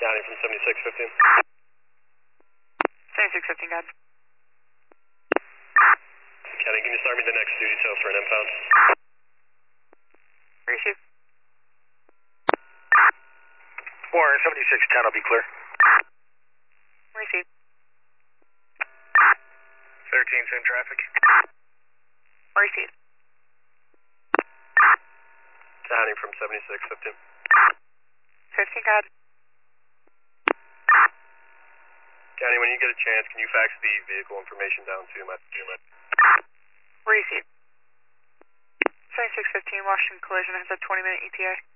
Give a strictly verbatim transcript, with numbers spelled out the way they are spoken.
County from seventy-six fifteen. seventy-six fifteen, God. County, can you start me the next duty tail for an impound? Receive. Warren, seventy-six ten, I'll be clear. Receive. thirteen, same traffic. Receive. County from seventy-six fifteen. fifteen, God. County, when you get a chance, can you fax the vehicle information down to my unit? Receive. seventy-six fifteen, Washington Collision has a twenty minute E T A.